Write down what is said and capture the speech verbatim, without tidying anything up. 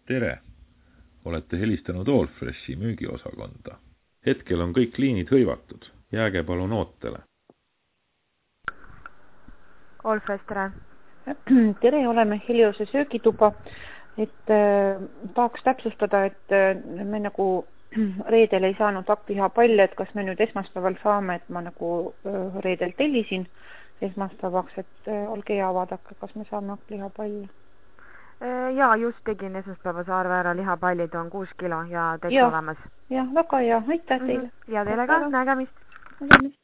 Tere! Olete helistanud Allfreshi müügiosakonda. Hetkel on kõik liinid hõivatud. Jääge palun ootele. Allfresh, tere! Tere, oleme Heliose söögituba. Et äh, tahaks täpsustada, et äh, me nagu reedel ei saanud hakklihapalle, et kas me nüüd esmaspäeval saame, et ma nagu äh, reedel tellisin esmaspäevaks, et äh, olge hea vaadake, kas me saame hakklihapalle. Jaa, just tegin esmaspäevase arve ära, lihapallid on kuus kilo ja teid ja, olemas. Jah, väga hea, aitäh teile. Ja teile ka, nägemist. Nägemist.